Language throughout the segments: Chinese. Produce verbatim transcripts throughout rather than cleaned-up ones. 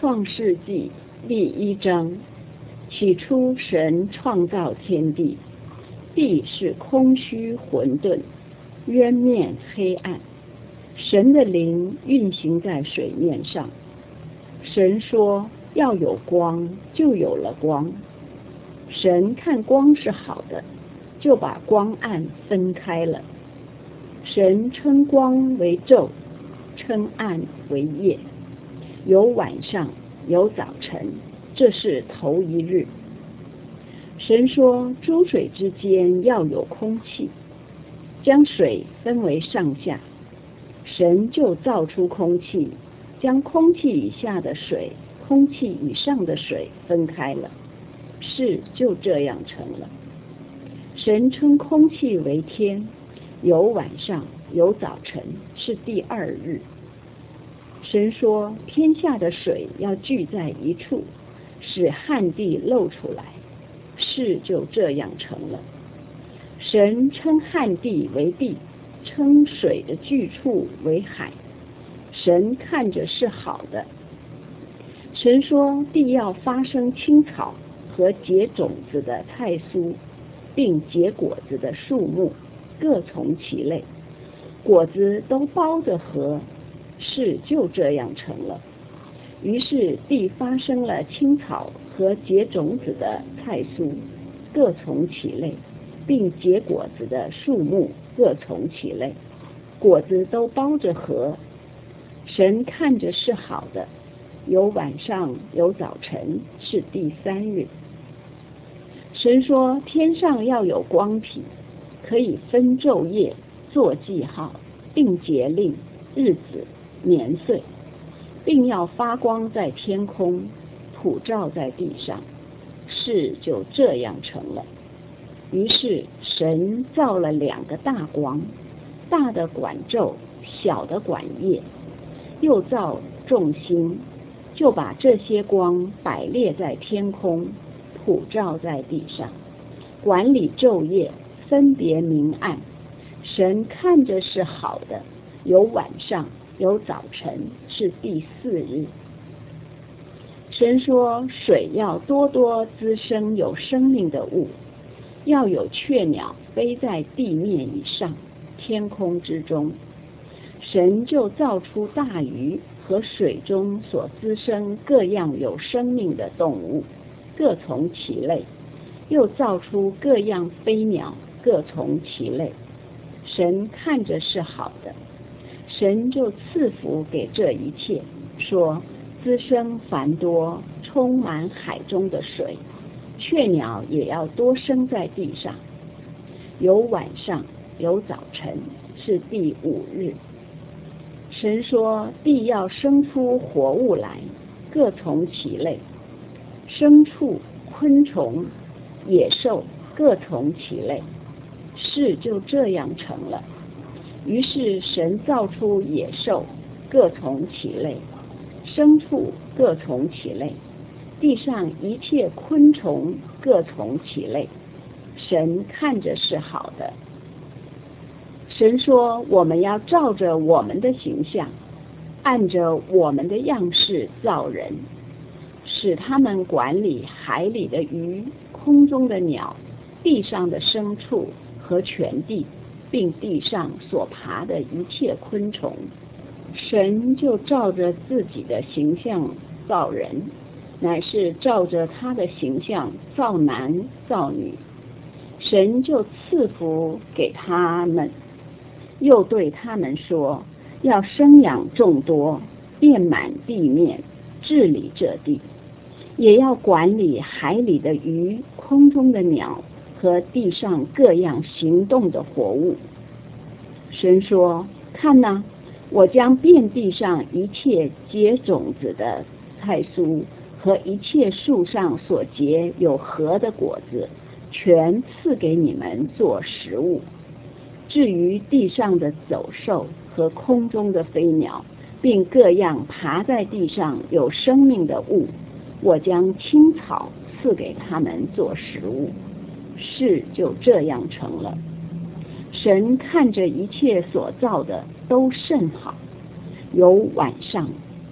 创世纪第一章，起初神创造天地，地是空虚混沌，渊面黑暗，神的灵运行在水面上。神说要有光，就有了光。神看光是好的，就把光暗分开了。神称光为昼，称暗为夜，有晚上，有早晨，这是头一日。神说诸水之间要有空气，将水分为上下。神就造出空气，将空气以下的水、空气以上的水分开了，事就这样成了。神称空气为天，有晚上，有早晨，是第二日。神说天下的水要聚在一处，使旱地露出来，事就这样成了。神称旱地为地，称水的聚处为海。神看着是好的。神说地要发生青草和结种子的菜蔬，并结果子的树木，各从其类，果子都包着核，事就这样成了。于是地发生了青草和结种子的菜蔬，各从其类，并结果子的树木，各从其类，果子都包着核。神看着是好的，有晚上，有早晨，是第三日。神说天上要有光体，可以分昼夜，做记号，定节令、日子、年岁，并要发光在天空，普照在地上，事就这样成了。于是神造了两个大光，大的管昼，小的管夜，又造众星，就把这些光摆列在天空，普照在地上，管理昼夜，分别明暗。神看着是好的，有晚上，有早晨，是第四日。神说水要多多滋生有生命的物，要有雀鸟飞在地面以上，天空之中。神就造出大鱼和水中所滋生各样有生命的动物，各从其类，又造出各样飞鸟，各从其类。神看着是好的。神就赐福给这一切，说滋生繁多，充满海中的水，雀鸟也要多生在地上。有晚上，有早晨，是第五日。神说地要生出活物来，各从其类，牲畜、昆虫、野兽，各从其类，事就这样成了。于是神造出野兽，各从其类，牲畜各从其类，地上一切昆虫各从其类。神看着是好的。神说我们要照着我们的形象，按着我们的样式造人，使他们管理海里的鱼、空中的鸟、地上的牲畜和全地，并地上所爬的一切昆虫。神就照着自己的形象造人，乃是照着他的形象造男造女。神就赐福给他们，又对他们说，要生养众多，遍满地面，治理这地，也要管理海里的鱼、空中的鸟和地上各样行动的活物。神说，看哪，我将遍地上一切结种子的菜蔬和一切树上所结有核的果子，全赐给你们做食物。至于地上的走兽和空中的飞鸟，并各样爬在地上有生命的物，我将青草赐给他们做食物，事就这样成了。神看着一切所造的都甚好，有晚上，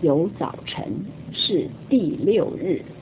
有早晨，是第六日。